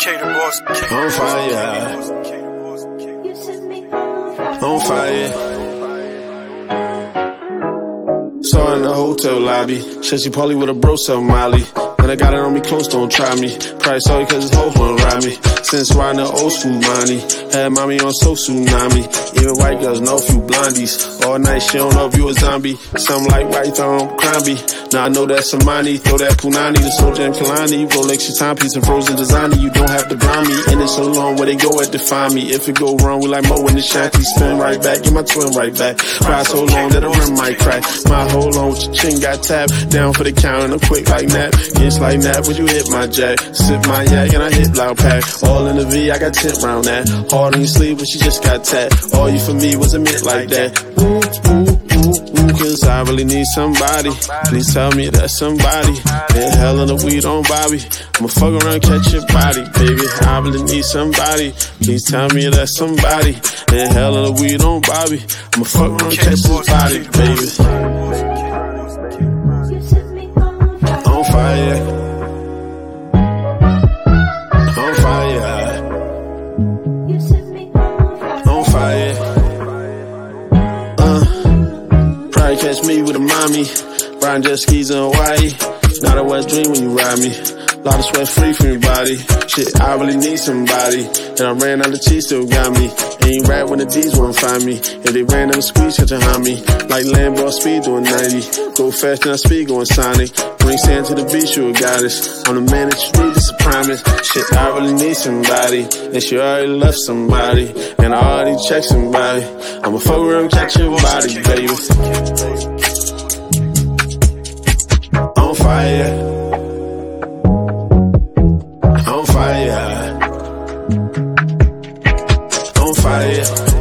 On fire. On fire. Saw her in the hotel lobby. Said she probably with a bro sell Molly. And I got it on me close, don't try me. Probably sorry cause his hoes wanna ride me. Since riding the old school money. Had mommy on so tsunami. Even white girls know a few blondies. All night she don't know if you a zombie. Something like white thumb, Crombie. Now I know that's Samani. Throw that Punani, the Soldier and Kalani. Rolex your timepiece and frozen designer. You don't have to blind me. And it's so long where they go at define me. If it go wrong, we like Mo in the shanty. Spin right back, get my twin right back. Ride so long that the rim might crack. My hold on with your chin got tapped. Down for the count and I'm quick like nap. It's like nap when you hit my jack. Sip my yak and I hit loud pack. All in the V, I got 10 round that. Hard on your sleeve, but she just got tapped. All you for me was a mint like that. Ooh, ooh, ooh, ooh, cause I really need somebody. Please tell me that's somebody. And hell in the weed on Bobby. I'ma fuck around, catch your body, baby. I really need somebody. Please tell me that's somebody. And hell in the weed on Bobby. I'ma fuck around, catch his body, baby. On fire. On fire. On fire. Probably catch me with a mommy. Riding jet skis in Hawaii. Not a wet dream when you ride me. Lot of sweat free from your body. Shit, I really need somebody. And I ran out of cheese, still got me. Ain't rap when the D's won't find me. If they ran out of squeeze, catch a homie. Like Lambo speed doing 90. Go fast and I speed going Sonic. Bring sand to the beach, you a goddess. I'm the man that you need, this a promise. Shit, I really need somebody. And she already left somebody. And I already checked somebody. I'ma fuck around, catch your body, baby. On fire. On fire. On fire.